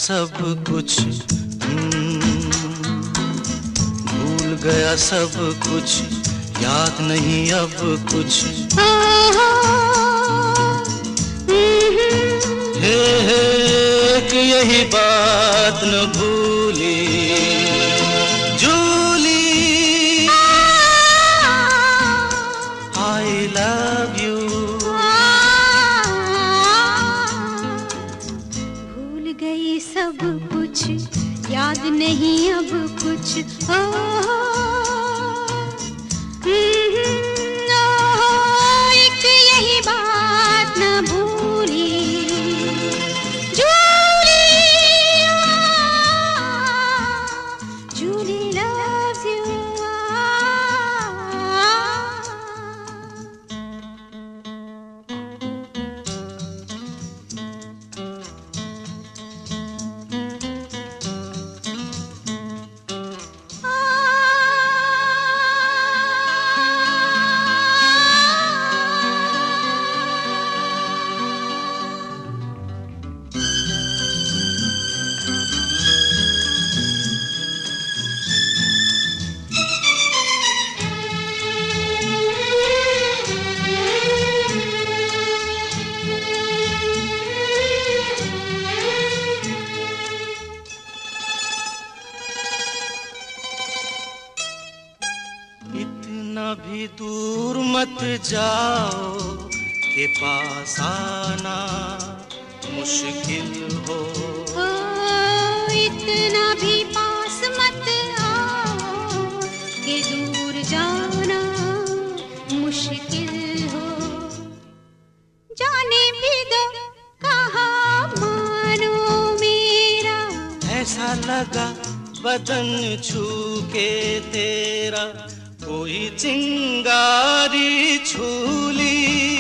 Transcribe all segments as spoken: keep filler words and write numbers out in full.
सब कुछ, भूल गया सब कुछ, याद नहीं अब कुछ। हे हे एक यही बात न भूली जूली, आई लव यू। भूल गई सब कुछ, याद नहीं अब कुछ। ओ, एक यही बात न भूली जूली, जूली loves you। इतना भी दूर मत जाओ के पास आना मुश्किल हो। ओ, इतना भी पास मत आओ कि दूर जाना मुश्किल हो। जाने भी दो कहाँ मानो मेरा, ऐसा लगा बदन छू के तेरा, कोई चिंगारी छूली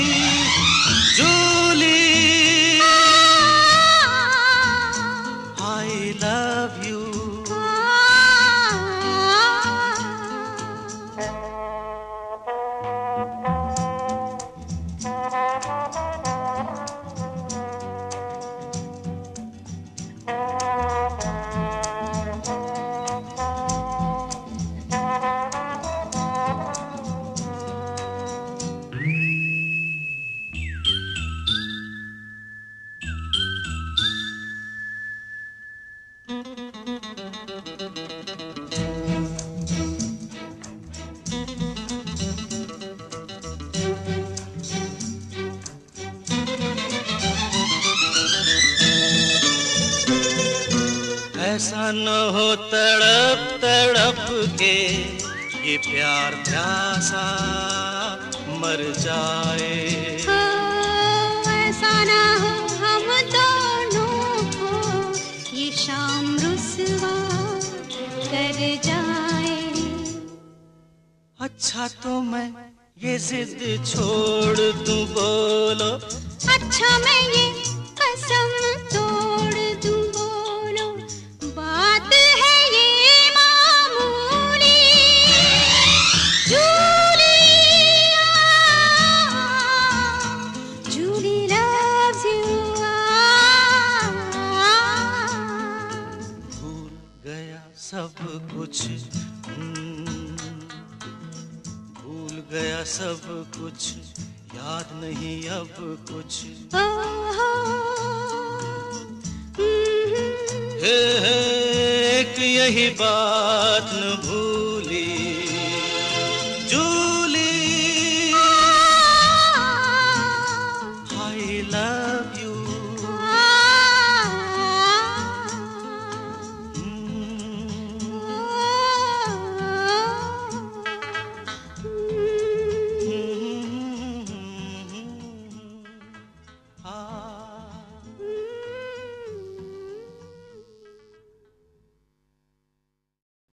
जूली, आई लव यू। ऐसा न हो तड़प तड़प के ये प्यार प्यासा मर जाए। ओ, ऐसा ना हो हम दोनों को ये शाम रुसवा कर जाए। अच्छा तो मैं ये जिद छोड़ दूं, बोलो। अच्छा मैं ये कसम तोड़ दूं, बोलो। बात है ये मामूली जूली, जूली loves you। भूल गया सब कुछ, भूल गया सब कुछ, याद नहीं अब कुछ। ओ, हे हे एक यही बात न भूल